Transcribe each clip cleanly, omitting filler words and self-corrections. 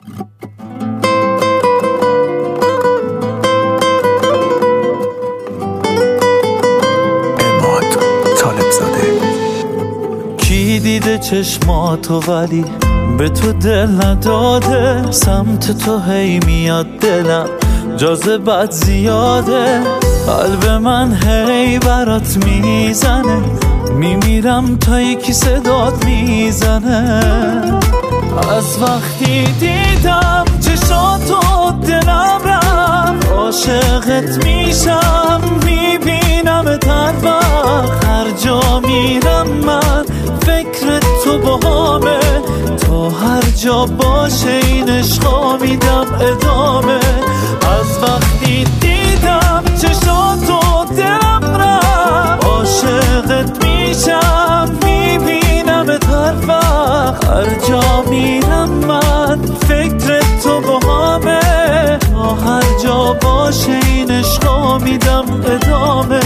کی دیده چشماتو ولی به تو دل نداده، سمت تو هی میاد دلم جاذبت زیاده، قلب من هی برات میزنه، میمیرم تا یکی صدات میزنه. از وقتی دیدم چشاتو دلم رفت، عاشقت میشم میبینمت هر وقت، هر جا میرم من فکر تو باهامه، تا هر جا باشه این عشقا میدم ادامه. از وقتی دیدم چشاتو دلم رفت، عاشقت میشم میبینمت هر وقت، هر جا میرم من فکر تو باهامه، تا هر جا باشه این عشقا میدم ادامه.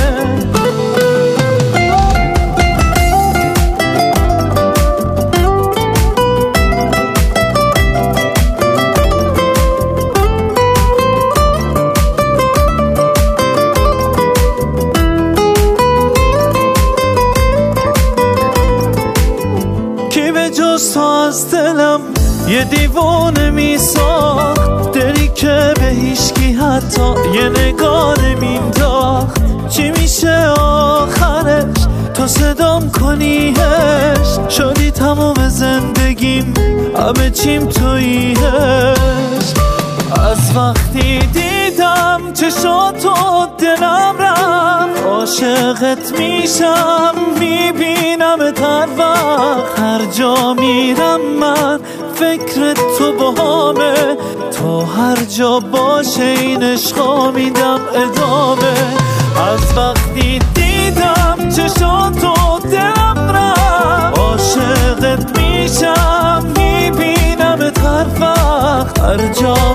جز تو از دلم یه دیوونه میساخت، دلی که به هیچکی حتی یه نگاه نمینداخت. چی میشه آخرش تو صدام کنیش، شدی تمام زندگیم همه چیم توییش. از وقتی دیدم چشاتو دلم رفت، عاشقت میشم میبینمت هر وقت، هر جا میرم من فکر تو باهامه، تا هر جا باشه این عشقا میدم ادامه. از وقتی دیدم چشاتو دلم رفت، عاشقت میشم میبینمت هر وقت، هر جا